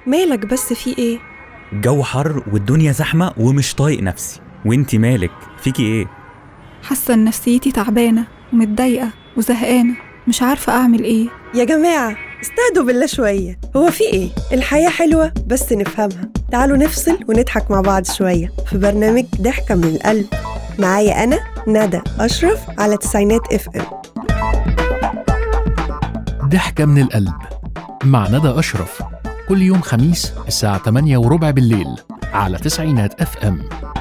مالك بس في ايه؟ الجو حر والدنيا زحمة ومش طايق نفسي. وانتي مالك؟ فيكي ايه؟ حاسة ان نفسيتي تعبانة ومتضايقة وزهقانة، مش عارفة اعمل ايه. يا جماعة استهدوا بالله شوية، هو في ايه؟ الحياة حلوة بس نفهمها. تعالوا نفصل ونضحك مع بعض شوية في برنامج ضحكة من القلب. معايا أنا ندى أشرف على تسعينات FM. ضحكة من القلب مع ندى أشرف، كل يوم خميس الساعة 8:15 بالليل على تسعينات FM.